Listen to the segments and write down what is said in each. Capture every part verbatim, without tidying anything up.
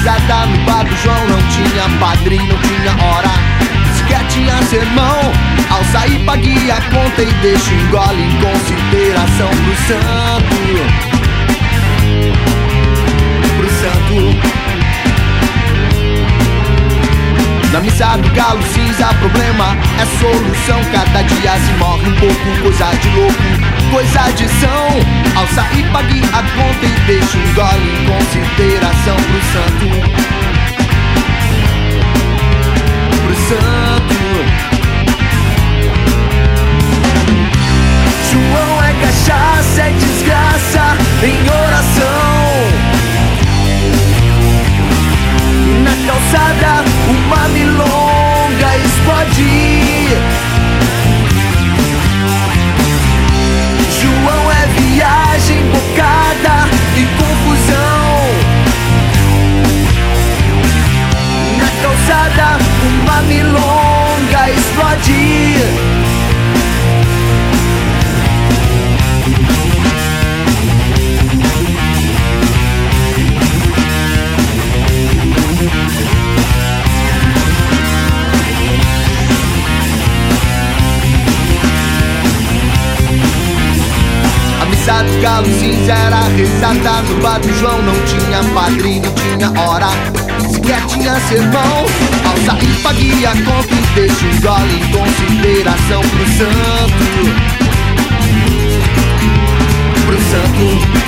risada no bar do João. Não tinha padrinho, não tinha hora, sequer tinha sermão. Ao sair pague a conta e deixa um gole em consideração pro santo, pro santo. Na missa do galo cinza, problema é solução. Cada dia se morre um pouco, coisa de louco, coisa de são. Ao sair pague a conta e deixa um gole em consideração pro santo, pro santo. João é cachaça, é desgraça em oração. Na calçada uma milonga explode. João é viagem, bocada e confusão. Na calçada uma milonga explode. Do galo cinza era rezada no bar do João. Não tinha padrinho, tinha hora, sequer tinha sermão. Ao sair pague a conta e deixa um gole em consideração pro santo, pro santo.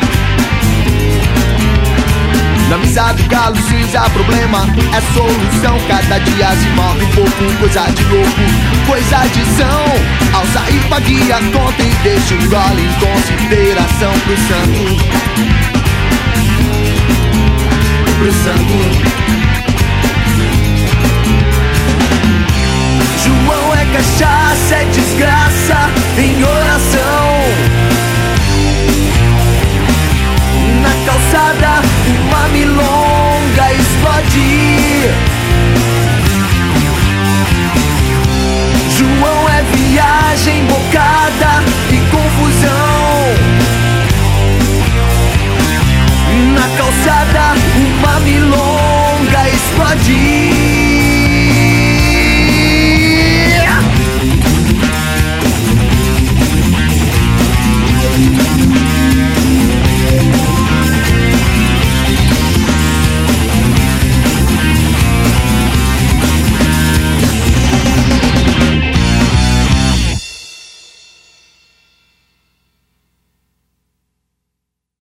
Na missa do galo cinza, problema é solução. Cada dia se morre um pouco, coisa de louco, coisa de são. Ao sair pague a conta e deixa um gole em consideração pro santo, pro santo. João é cachaça, é desgraça em oração.